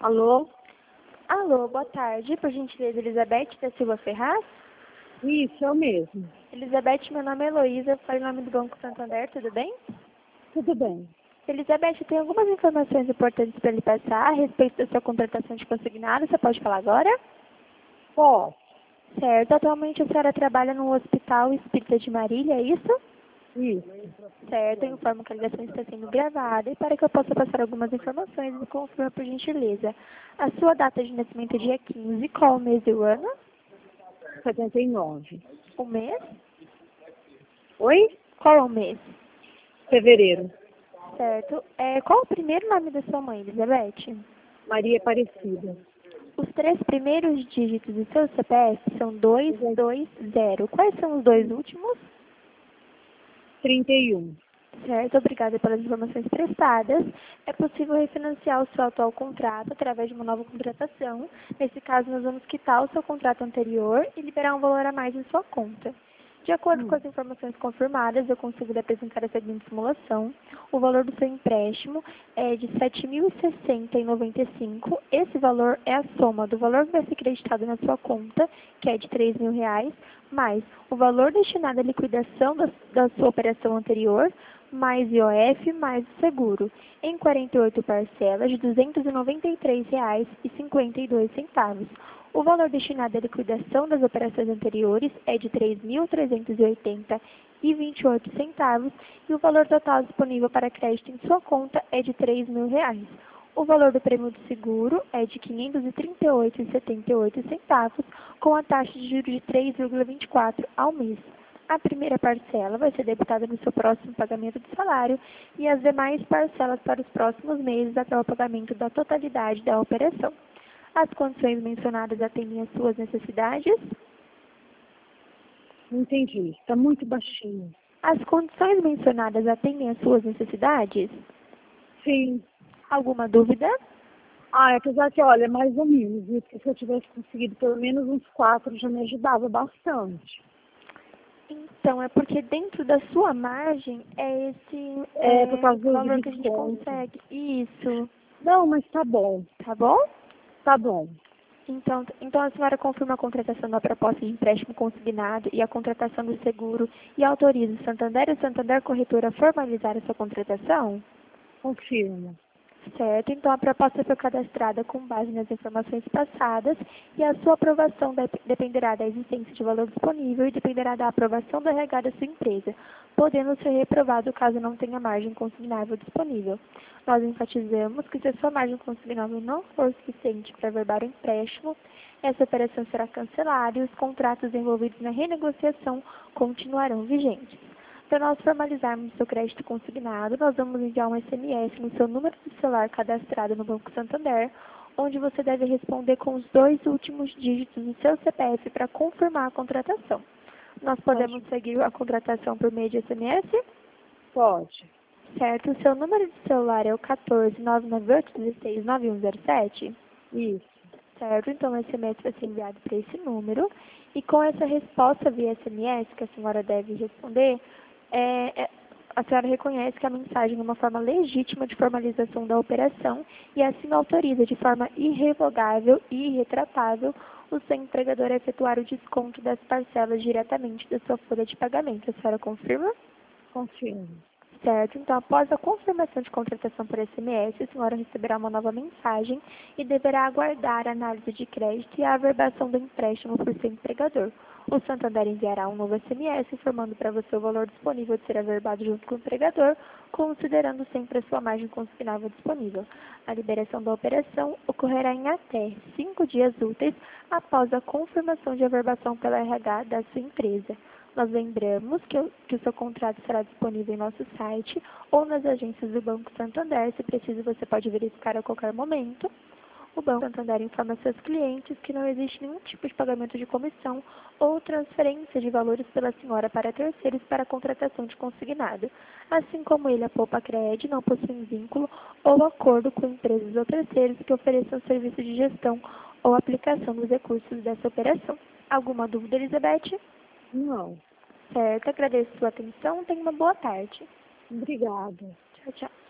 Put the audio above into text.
Alô? Alô, boa tarde. Por gentileza, Elizabeth da Silva Ferraz? Isso, eu mesmo. Elizabeth, meu nome é Heloísa, eu falo em nome do Banco Santander, tudo bem? Tudo bem. Elizabeth, tem algumas informações importantes para lhe passar a respeito da sua contratação de consignado. Você pode falar agora? Posso? Certo. Atualmente a senhora trabalha no Hospital Espírita de Marília, é isso? Isso. Certo. Eu informo que a ligação está sendo gravada e para que eu possa passar algumas informações, me confirma por gentileza. A sua data de nascimento é dia 15, qual o mês e o ano? 79. O mês? Oi? Qual é o mês? Fevereiro. Certo. Qual o primeiro nome da sua mãe, Elizabeth? Maria Aparecida. Os três primeiros dígitos do seu CPF são 220. Quais são os dois últimos? 31. Certo, obrigada pelas informações prestadas. É possível refinanciar o seu atual contrato através de uma nova contratação. Nesse caso, nós vamos quitar o seu contrato anterior e liberar um valor a mais em sua conta. De acordo com as informações confirmadas, eu consigo lhe apresentar a seguinte simulação. O valor do seu empréstimo é de R$ 7.060,95. Esse valor é a soma do valor que vai ser creditado na sua conta, que é de R$ 3.000, mais o valor destinado à liquidação da sua operação anterior, mais IOF, mais o seguro, em 48 parcelas de R$ 293,52. O valor destinado à liquidação das operações anteriores é de R$ 3.380,28 e o valor total disponível para crédito em sua conta é de R$ 3.000. O valor do prêmio do seguro é de R$ 538,78, com a taxa de juros de 3,24 ao mês. A primeira parcela vai ser debitada no seu próximo pagamento de salário e as demais parcelas para os próximos meses até o pagamento da totalidade da operação. As condições mencionadas atendem às suas necessidades? Não entendi. Está muito baixinho. As condições mencionadas atendem às suas necessidades? Sim. Alguma dúvida? Apesar que, olha, mais ou menos, viu? Porque se eu tivesse conseguido pelo menos uns 4, já me ajudava bastante. Então, é porque dentro da sua margem é esse Por causa do valor que a gente desconto. consegue. Isso. Não, mas tá bom. Tá bom? Tá bom. Então a senhora confirma a contratação da proposta de empréstimo consignado e a contratação do seguro e autoriza o Santander e o Santander Corretora a formalizar a sua contratação? Confirmo. Certo, então a proposta foi cadastrada com base nas informações passadas e a sua aprovação dependerá da existência de valor disponível e dependerá da aprovação do RH da sua empresa, podendo ser reprovado caso não tenha margem consignável disponível. Nós enfatizamos que se a sua margem consignável não for suficiente para averbar o empréstimo, essa operação será cancelada e os contratos envolvidos na renegociação continuarão vigentes. Para nós formalizarmos o seu crédito consignado, nós vamos enviar um SMS no seu número de celular cadastrado no Banco Santander, onde você deve responder com os dois últimos dígitos do seu CPF para confirmar a contratação. Nós podemos seguir a contratação por meio de SMS? Pode. Certo. O seu número de celular é o 14 998 16 9107? Isso. Certo. Então, o SMS vai ser enviado para esse número. E com essa resposta via SMS que a senhora deve responder, a senhora reconhece que a mensagem é uma forma legítima de formalização da operação e assim autoriza de forma irrevogável e irretratável o seu empregador a efetuar o desconto das parcelas diretamente da sua folha de pagamento. A senhora confirma? Confirmo. Certo. Então, após a confirmação de contratação por SMS, a senhora receberá uma nova mensagem e deverá aguardar a análise de crédito e a averbação do empréstimo por seu empregador. O Santander enviará um novo SMS informando para você o valor disponível de ser averbado junto com o empregador, considerando sempre a sua margem consignável disponível. A liberação da operação ocorrerá em até 5 dias úteis após a confirmação de averbação pela RH da sua empresa. Nós lembramos que o seu contrato será disponível em nosso site ou nas agências do Banco Santander. Se preciso, você pode verificar a qualquer momento. O Banco Santander informa seus clientes que não existe nenhum tipo de pagamento de comissão ou transferência de valores pela senhora para terceiros para a contratação de consignado. Assim como ele, a Poupa Cred não possui vínculo ou acordo com empresas ou terceiros que ofereçam serviço de gestão ou aplicação dos recursos dessa operação. Alguma dúvida, Elizabeth? Não. Certo, agradeço sua atenção. Tenha uma boa tarde. Obrigada. Tchau, tchau.